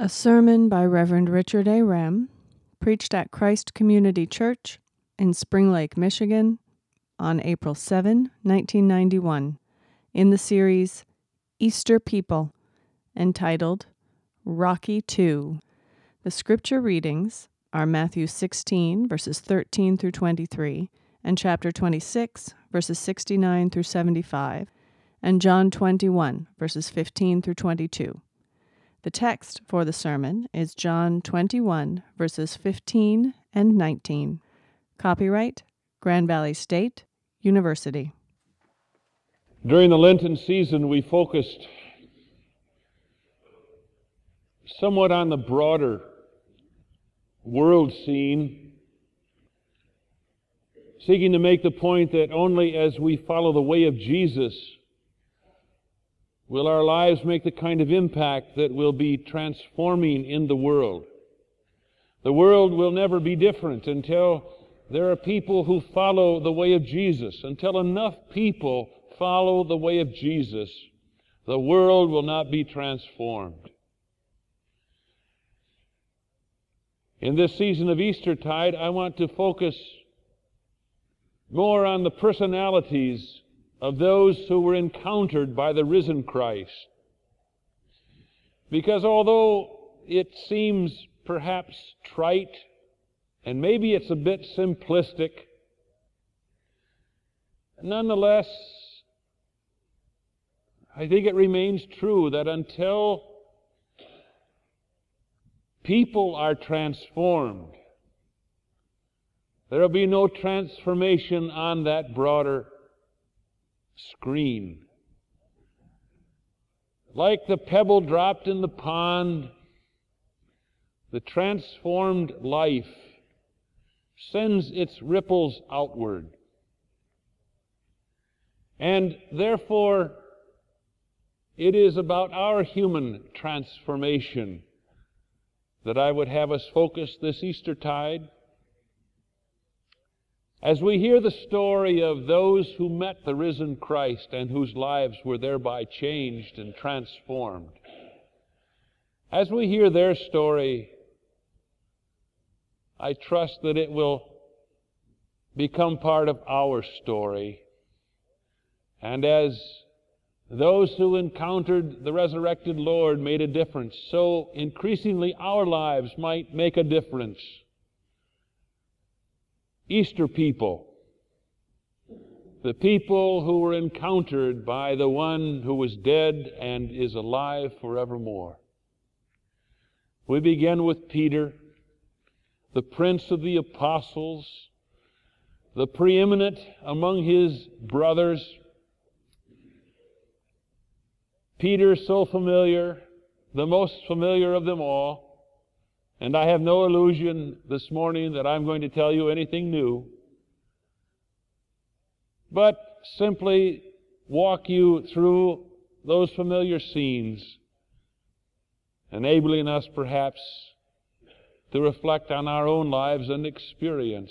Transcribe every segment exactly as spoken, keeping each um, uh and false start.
A sermon by Reverend Richard A. Rem, preached at Christ Community Church in Spring Lake, Michigan, on April seventh, nineteen ninety-one, in the series Easter People, entitled Rocky two. The scripture readings are Matthew sixteen, verses thirteen through twenty-three, and chapter twenty-six, verses sixty-nine through seventy-five, and John twenty-one, verses fifteen through twenty-two. The text for the sermon is John twenty-one, verses fifteen and nineteen. Copyright, Grand Valley State University. During the Lenten season, we focused somewhat on the broader world scene, seeking to make the point that only as we follow the way of Jesus will our lives make the kind of impact that will be transforming in the world. The world will never be different until there are people who follow the way of Jesus. Until enough people follow the way of Jesus, the world will not be transformed. In this season of Eastertide, I want to focus more on the personalities of those who were encountered by the risen Christ. Because although it seems perhaps trite, and maybe it's a bit simplistic, nonetheless, I think it remains true that until people are transformed, there will be no transformation on that broader screen. Like the pebble dropped in the pond, the transformed life sends its ripples outward. And therefore, it is about our human transformation that I would have us focus this Eastertide. As we hear the story of those who met the risen Christ and whose lives were thereby changed and transformed, as we hear their story, I trust that it will become part of our story. And as those who encountered the resurrected Lord made a difference, so increasingly our lives might make a difference. Easter people, the people who were encountered by the one who was dead and is alive forevermore. We begin with Peter, the prince of the apostles, the preeminent among his brothers. Peter, so familiar, the most familiar of them all. And I have no illusion this morning that I'm going to tell you anything new, but simply walk you through those familiar scenes, enabling us perhaps to reflect on our own lives and experience,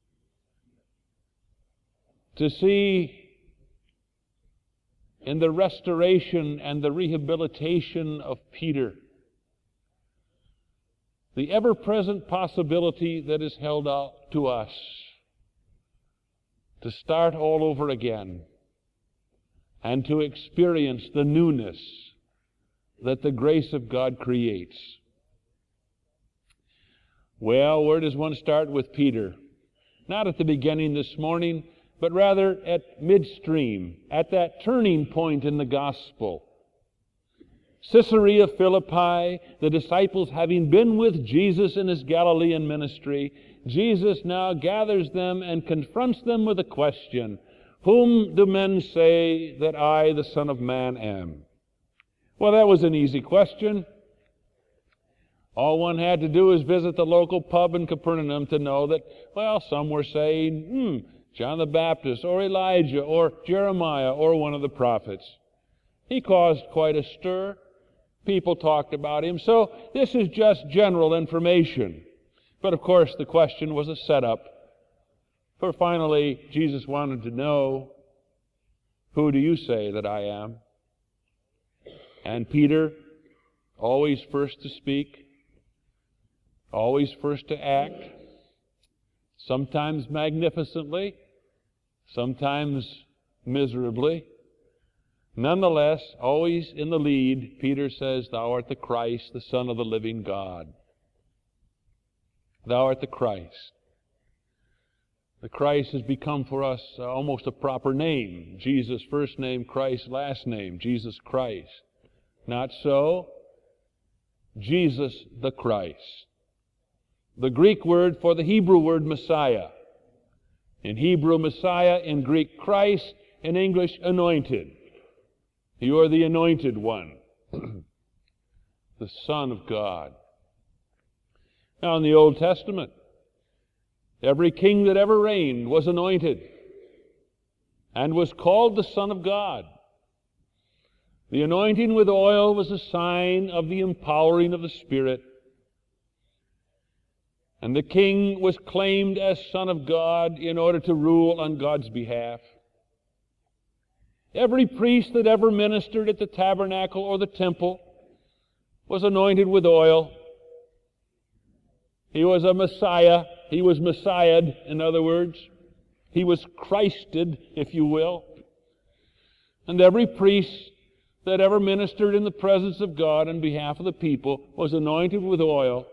to see in the restoration and the rehabilitation of Peter the ever-present possibility that is held out to us to start all over again and to experience the newness that the grace of God creates. Well, where does one start with Peter? Not at the beginning this morning, but rather at midstream, at that turning point in the gospel. Caesarea Philippi, the disciples having been with Jesus in his Galilean ministry, Jesus now gathers them and confronts them with a question: whom do men say that I, the Son of Man, am? Well, that was an easy question. All one had to do was visit the local pub in Capernaum to know that, well, some were saying, hmm, John the Baptist, or Elijah, or Jeremiah, or one of the prophets. He caused quite a stir. People talked about him. So this is just general information. But of course, the question was a setup. For finally, Jesus wanted to know, who do you say that I am? And Peter always first to speak, always first to act, sometimes magnificently, sometimes miserably. Nonetheless, always in the lead, Peter says, "Thou art the Christ, the Son of the living God." Thou art the Christ. The Christ has become for us uh, almost a proper name. Jesus' first name, Christ last name, Jesus Christ. Not so. Jesus the Christ. The Greek word for the Hebrew word Messiah. In Hebrew, Messiah. In Greek, Christ. In English, anointed. You are the anointed one. The Son of God. Now, in the Old Testament, every king that ever reigned was anointed and was called the Son of God. The anointing with oil was a sign of the empowering of the Spirit. And the king was claimed as Son of God in order to rule on God's behalf. Every priest that ever ministered at the tabernacle or the temple was anointed with oil. He was a Messiah. He was Messiahed, in other words. He was Christed, if you will. And every priest that ever ministered in the presence of God on behalf of the people was anointed with oil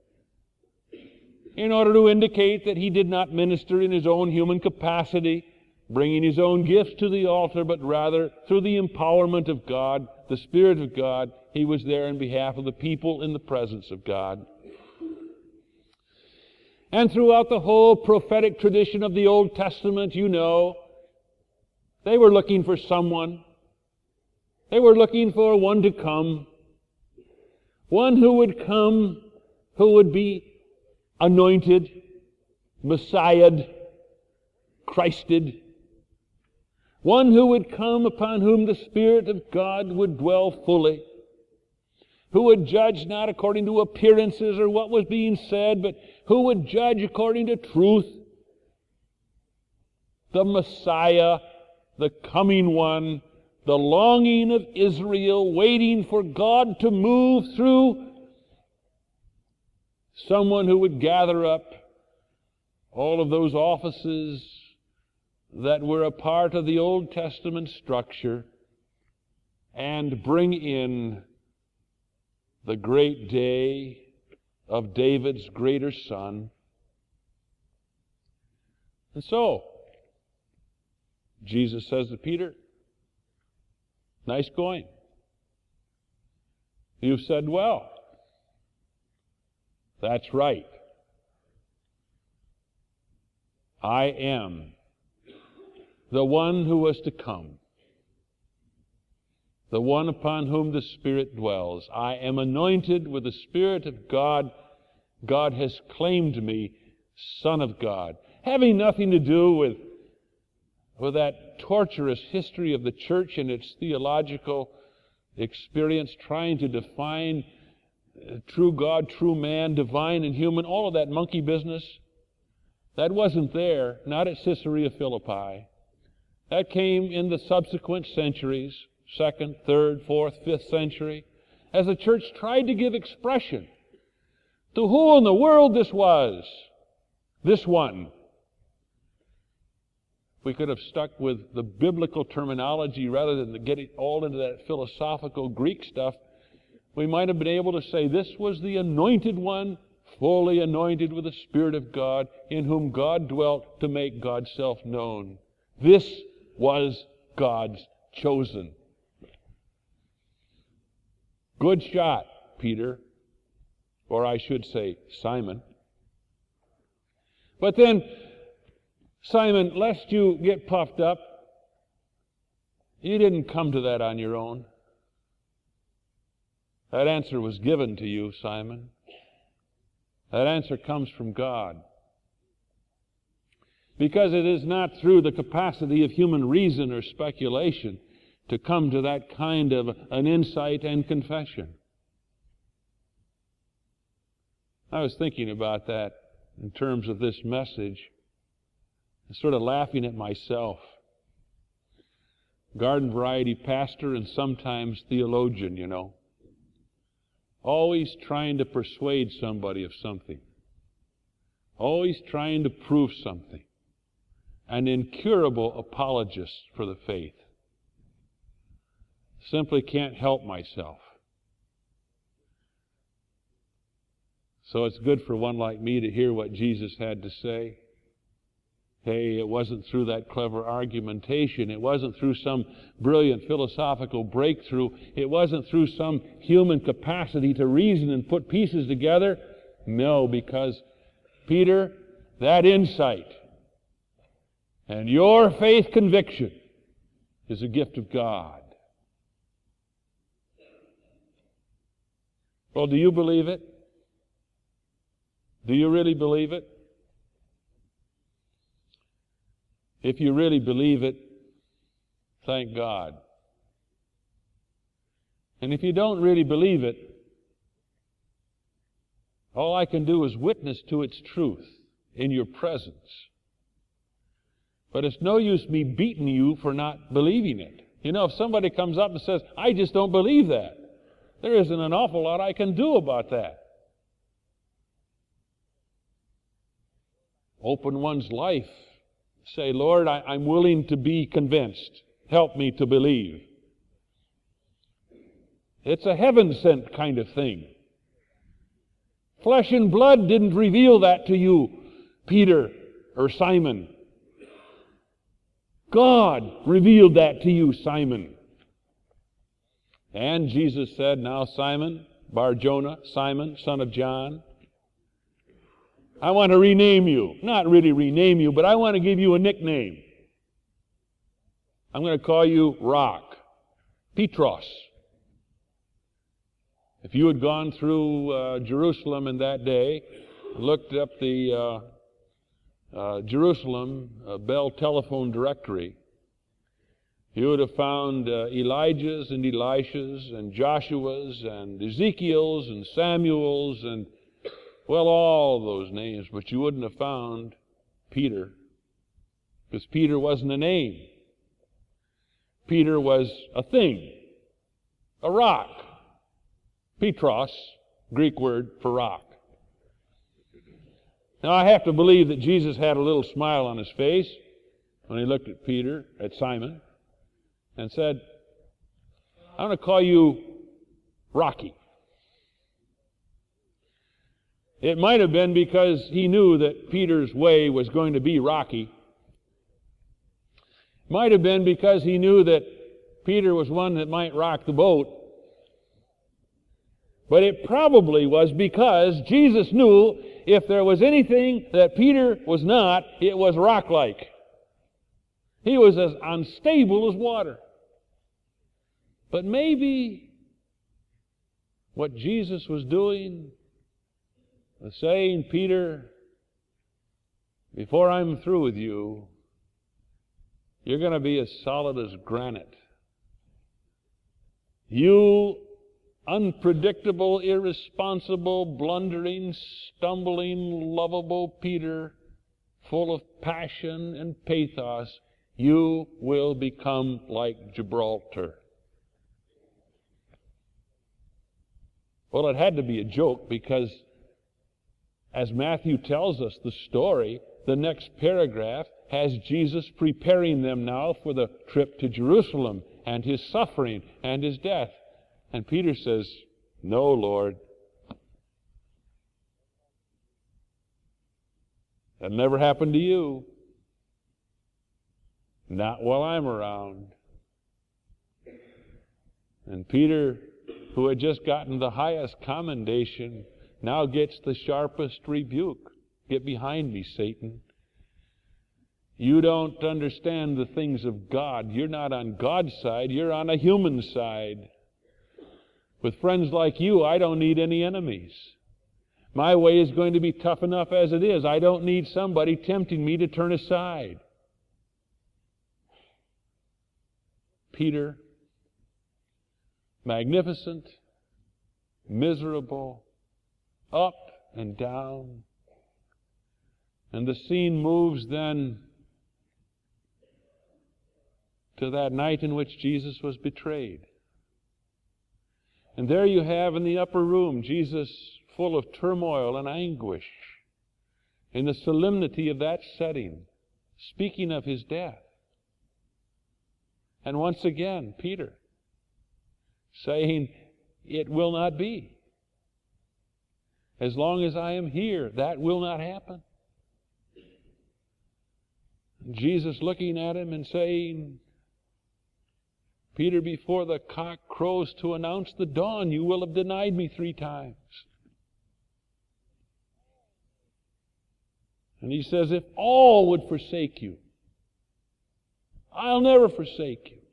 in order to indicate that he did not minister in his own human capacity, bringing his own gifts to the altar, but rather through the empowerment of God, the Spirit of God, he was there on behalf of the people in the presence of God. And throughout the whole prophetic tradition of the Old Testament, you know, they were looking for someone. They were looking for one to come. One who would come, who would be anointed, Messiahed, Christed. One who would come upon whom the Spirit of God would dwell fully. Who would judge not according to appearances or what was being said, but who would judge according to truth. The Messiah, the coming one, the longing of Israel, waiting for God to move through someone who would gather up all of those offices that were a part of the Old Testament structure and bring in the great day of David's greater son. And so, Jesus says to Peter, "Nice going. You've said well." That's right. I am the one who was to come, the one upon whom the Spirit dwells. I am anointed with the Spirit of God. God has claimed me Son of God. Having nothing to do with, with that torturous history of the church and its theological experience, trying to define true God, true man, divine and human, all of that monkey business. That wasn't there, not at Caesarea Philippi. That came in the subsequent centuries, second, third, fourth, fifth century, as the church tried to give expression to who in the world this was, this one. We could have stuck with the biblical terminology rather than getting all into that philosophical Greek stuff. We might have been able to say this was the anointed one, fully anointed with the Spirit of God, in whom God dwelt to make God's self known. This was God's chosen. Good shot, Peter, or I should say Simon. But then, Simon, lest you get puffed up, you didn't come to that on your own. That answer was given to you, Simon. That answer comes from God. Because it is not through the capacity of human reason or speculation to come to that kind of an insight and confession. I was thinking about that in terms of this message, and sort of laughing at myself. Garden variety pastor and sometimes theologian, you know. always trying to persuade somebody of something, always trying to prove something, an incurable apologist for the faith. Simply can't help myself. So it's good for one like me to hear what Jesus had to say. Hey, it wasn't through that clever argumentation. It wasn't through some brilliant philosophical breakthrough. It wasn't through some human capacity to reason and put pieces together. No, because, Peter, that insight and your faith conviction is a gift of God. Well, do you believe it? Do you really believe it? If you really believe it, thank God. And if you don't really believe it, all I can do is witness to its truth in your presence. But it's no use me beating you for not believing it. You know, if somebody comes up and says, I just don't believe that, there isn't an awful lot I can do about that. Open one's life. Say, Lord, I, I'm willing to be convinced. Help me to believe. It's a heaven-sent kind of thing. Flesh and blood didn't reveal that to you, Peter or Simon. God revealed that to you, Simon. And Jesus said, now Simon, Bar-Jonah, Simon, son of John, I want to rename you. Not really rename you, but I want to give you a nickname. I'm going to call you Rock, Petros. If you had gone through uh, Jerusalem in that day, looked up the uh, uh, Jerusalem uh, Bell telephone directory, you would have found uh, Elijah's and Elishas and Joshua's and Ezekiel's and Samuel's and, well, all those names, but you wouldn't have found Peter, because Peter wasn't a name. Peter was a thing, a rock. Petros, Greek word for rock. Now, I have to believe that Jesus had a little smile on his face when he looked at Peter, at Simon, and said, I'm going to call you Rocky. It might have been because he knew that Peter's way was going to be rocky. It might have been because he knew that Peter was one that might rock the boat. But it probably was because Jesus knew if there was anything that Peter was not, it was rock-like. He was as unstable as water. But maybe what Jesus was doing was saying, Peter, before I'm through with you, you're going to be as solid as granite. You unpredictable, irresponsible, blundering, stumbling, lovable Peter, full of passion and pathos, you will become like Gibraltar. Well, it had to be a joke because, as Matthew tells us the story, the next paragraph has Jesus preparing them now for the trip to Jerusalem and his suffering and his death. And Peter says, no, Lord. That never happened to you. Not while I'm around. And Peter, who had just gotten the highest commendation, now gets the sharpest rebuke. Get behind me, Satan. You don't understand the things of God. You're not on God's side. You're on a human side. With friends like you, I don't need any enemies. My way is going to be tough enough as it is. I don't need somebody tempting me to turn aside. Peter, magnificent, miserable, up and down. And the scene moves then to that night in which Jesus was betrayed. And there you have in the upper room Jesus full of turmoil and anguish in the solemnity of that setting, speaking of his death. And once again, Peter saying, it will not be. As long as I am here, that will not happen. Jesus looking at him and saying, Peter, before the cock crows to announce the dawn, you will have denied me three times. And he says, if all would forsake you, I'll never forsake you.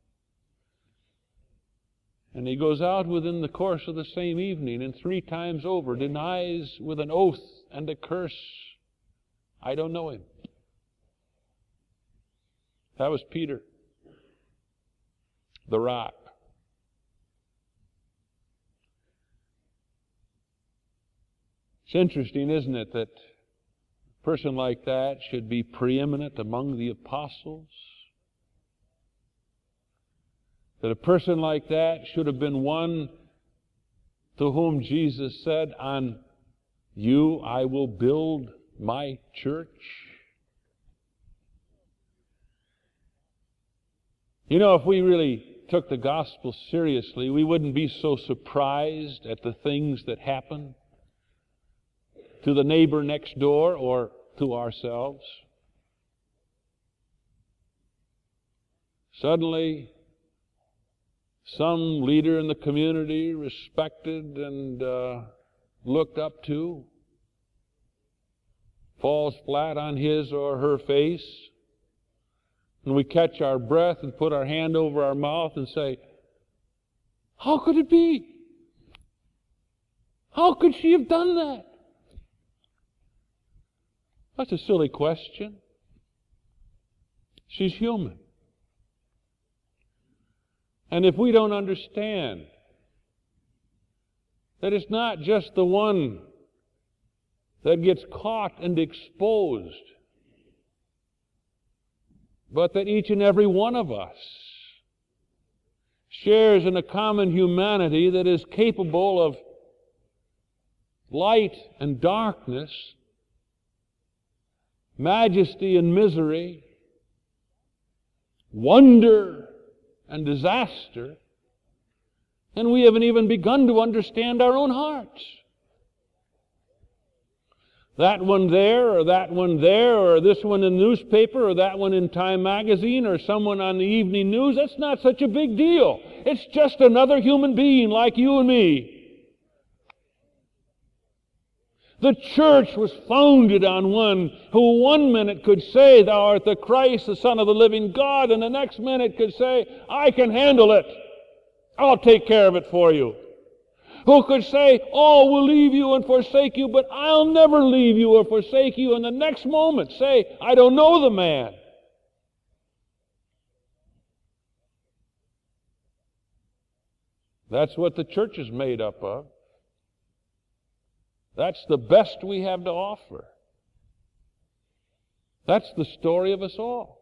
And he goes out within the course of the same evening and three times over denies with an oath and a curse, I don't know him. That was Peter, the rock. It's interesting, isn't it, that a person like that should be preeminent among the apostles? That a person like that should have been one to whom Jesus said, on you I will build my church. You know, if we really took the gospel seriously, we wouldn't be so surprised at the things that happen to the neighbor next door or to ourselves. Suddenly, some leader in the community, respected and uh, looked up to, falls flat on his or her face, and we catch our breath and put our hand over our mouth and say, how could it be? How could she have done that? That's a silly question. She's human. And if we don't understand that it's not just the one that gets caught and exposed, but that each and every one of us shares in a common humanity that is capable of light and darkness, majesty and misery, wonder and disaster, and we haven't even begun to understand our own hearts. That one there, or that one there, or this one in the newspaper, or that one in Time magazine, or someone on the evening news, that's not such a big deal. It's just another human being like you and me. The church was founded on one who one minute could say, thou art the Christ, the Son of the living God, and the next minute could say, I can handle it. I'll take care of it for you. Who could say, all will leave you and forsake you, but I'll never leave you or forsake you, and the next moment say, I don't know the man. That's what the church is made up of. That's the best we have to offer. That's the story of us all.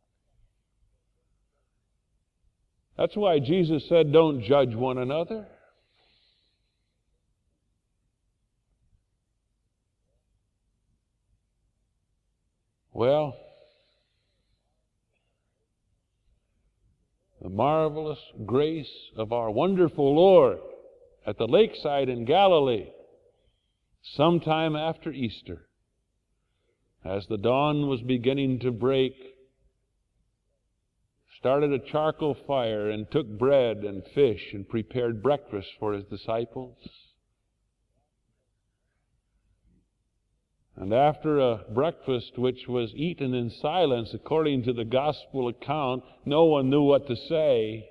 That's why Jesus said, don't judge one another. Well, the marvelous grace of our wonderful Lord at the lakeside in Galilee, sometime after Easter, as the dawn was beginning to break, started a charcoal fire and took bread and fish and prepared breakfast for his disciples. And after a breakfast which was eaten in silence, according to the gospel account, no one knew what to say.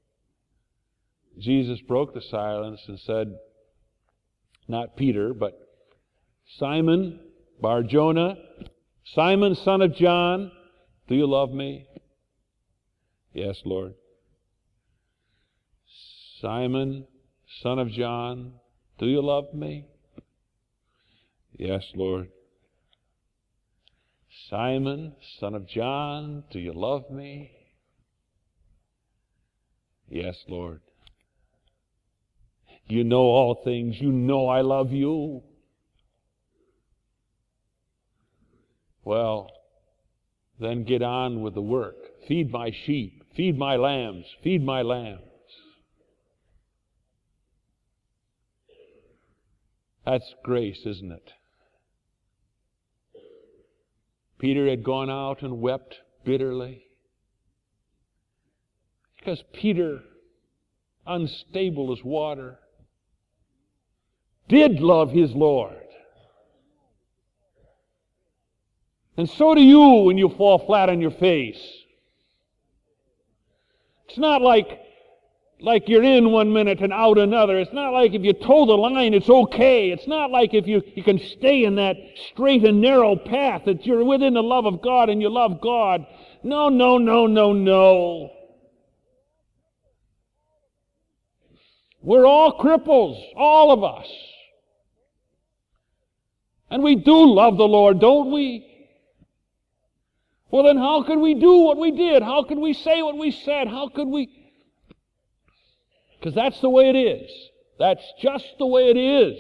Jesus broke the silence and said, not Peter, but Simon Bar-Jonah, Simon, son of John, do you love me? Yes, Lord. Simon, son of John, do you love me? Yes, Lord. Simon, son of John, do you love me? Yes, Lord. You know all things. You know I love you. Well, then get on with the work. Feed my sheep. Feed my lambs. Feed my lambs. That's grace, isn't it? Peter had gone out and wept bitterly because Peter, unstable as water, did love his Lord. And so do you when you fall flat on your face. It's not like, like you're in one minute and out another. It's not like if you toe the line, it's okay. It's not like if you, you can stay in that straight and narrow path, that you're within the love of God and you love God. No, no, no, no, no. We're all cripples, all of us. And we do love the Lord, don't we? Well, then how could we do what we did? How could we say what we said? How could we... Because that's the way it is. That's just the way it is.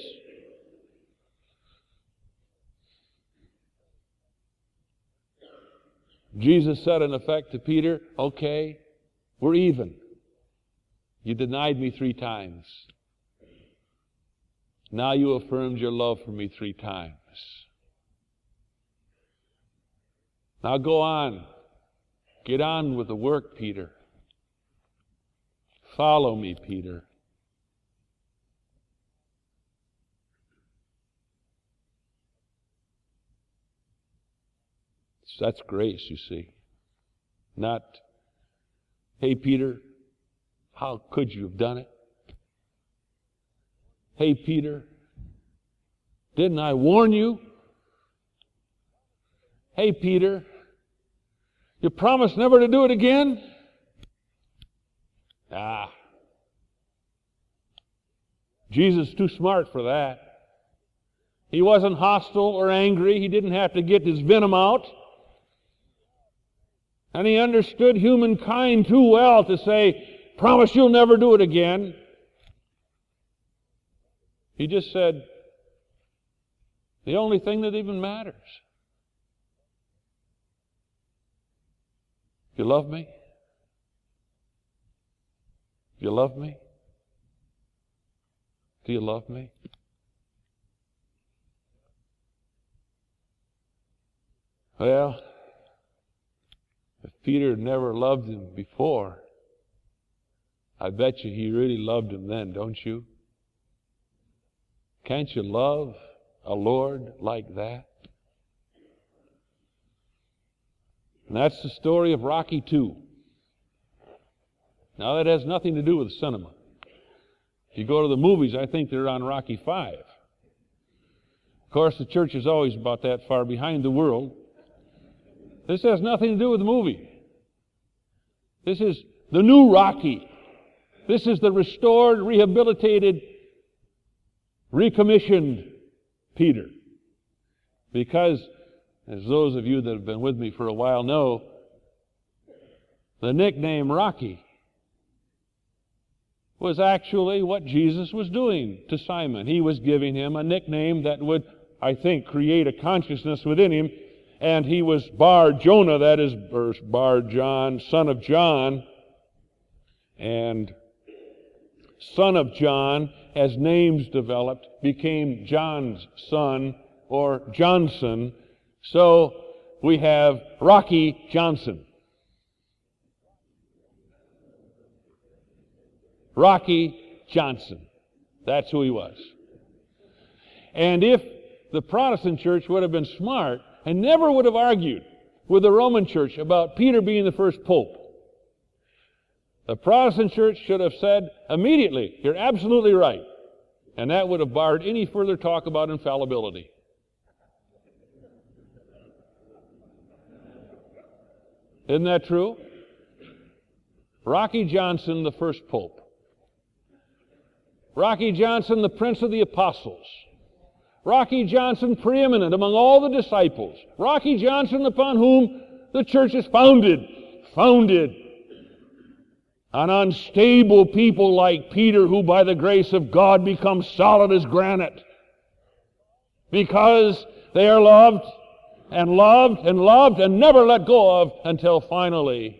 Jesus said in effect to Peter, okay, we're even. You denied me three times. Now you affirmed your love for me three times. Now go on. Get on with the work, Peter. Follow me, Peter. That's grace, you see. Not, hey, Peter, how could you have done it? Hey, Peter, didn't I warn you? Hey, Peter, you promised never to do it again? Ah. Jesus is too smart for that. He wasn't hostile or angry. He didn't have to get his venom out. And he understood humankind too well to say, promise you'll never do it again. He just said, the only thing that even matters. You love me? You love me? Do you love me? Well, if Peter had never loved him before, I bet you he really loved him then, don't you? Can't you love a Lord like that? And that's the story of Rocky two. Now that has nothing to do with cinema. If you go to the movies, I think they're on Rocky five. Of course, the church is always about that far behind the world. This has nothing to do with the movie. This is the new Rocky. This is the restored, rehabilitated, recommissioned Peter. Because, as those of you that have been with me for a while know, the nickname Rocky was actually what Jesus was doing to Simon. He was giving him a nickname that would, I think, create a consciousness within him. And he was Bar Jonah, that is, or Bar John, son of John. And son of John, as names developed, became John's son, or Johnson. So we have Rocky Johnson. Rocky Johnson. That's who he was. And if the Protestant church would have been smart and never would have argued with the Roman church about Peter being the first pope, the Protestant church should have said immediately, you're absolutely right. And that would have barred any further talk about infallibility. Isn't that true? Rocky Johnson, the first pope. Rocky Johnson, the Prince of the Apostles. Rocky Johnson, preeminent among all the disciples. Rocky Johnson, upon whom the church is founded. Founded. An unstable people like Peter, who by the grace of God become solid as granite because they are loved and loved and loved and never let go of until finally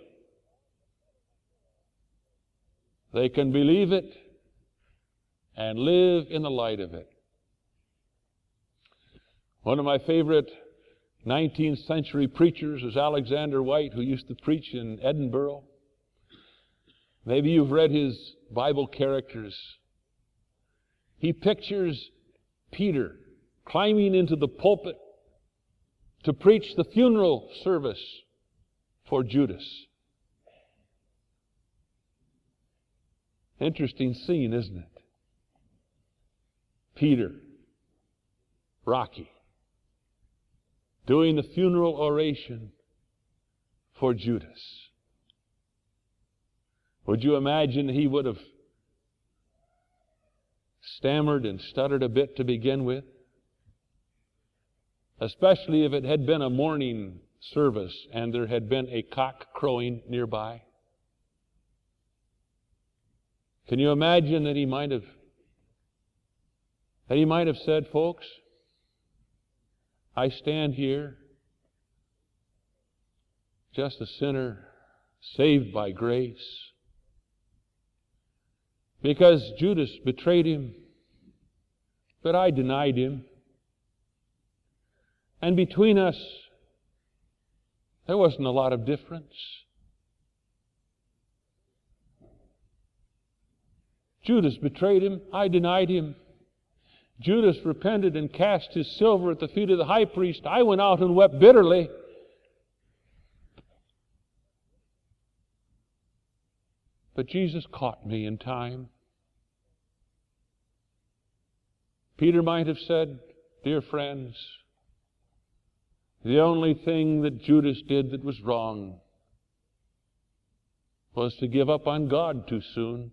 they can believe it and live in the light of it. One of my favorite nineteenth century preachers is Alexander White, who used to preach in Edinburgh. Maybe you've read his Bible characters. He pictures Peter climbing into the pulpit to preach the funeral service for Judas. Interesting scene, isn't it? Peter, Rocky, doing the funeral oration for Judas. Would you imagine he would have stammered and stuttered a bit to begin with? Especially if it had been a morning service and there had been a cock crowing nearby. Can you imagine that he might have that he might have said, folks, I stand here just a sinner saved by grace because Judas betrayed him, but I denied him. And between us, there wasn't a lot of difference. Judas betrayed him, I denied him. Judas repented and cast his silver at the feet of the high priest. I went out and wept bitterly. But Jesus caught me in time. Peter might have said, dear friends, the only thing that Judas did that was wrong was to give up on God too soon.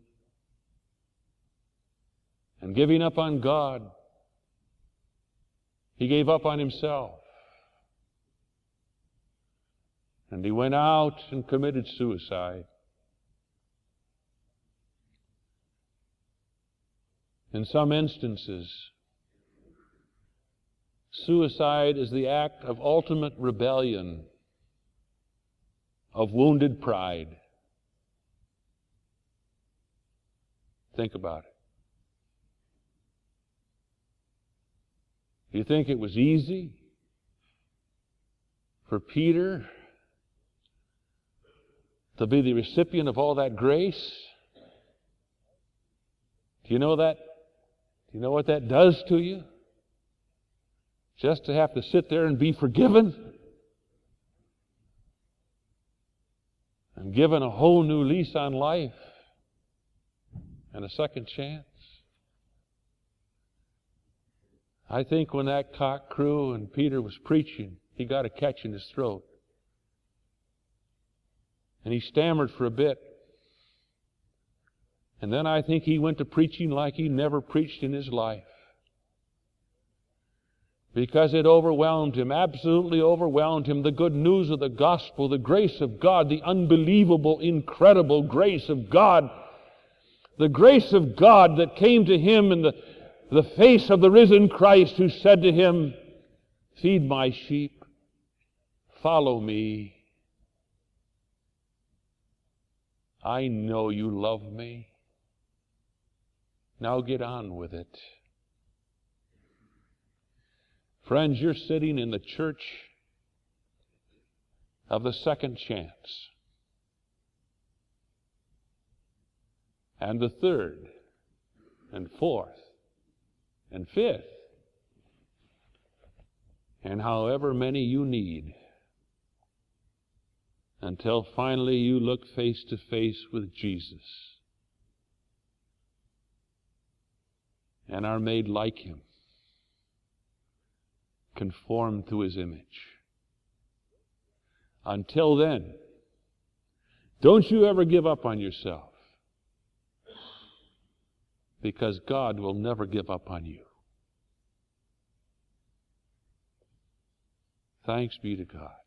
And giving up on God, he gave up on himself. And he went out and committed suicide. In some instances, suicide is the act of ultimate rebellion, of wounded pride. Think about it. Do you think it was easy for Peter to be the recipient of all that grace? Do you know that? Do you know what that does to you? Just to have to sit there and be forgiven and given a whole new lease on life and a second chance. I think when that cock crew and Peter was preaching, he got a catch in his throat. And he stammered for a bit. And then I think he went to preaching like he never preached in his life. Because it overwhelmed him, absolutely overwhelmed him, the good news of the gospel, the grace of God, the unbelievable, incredible grace of God. The grace of God that came to him in the the face of the risen Christ, who said to him, feed my sheep, follow me. I know you love me. Now get on with it. Friends, you're sitting in the church of the second chance. And the third and fourth and fifth, and however many you need, until finally you look face to face with Jesus and are made like Him, conformed to His image. Until then, don't you ever give up on yourself, because God will never give up on you. Thanks be to God.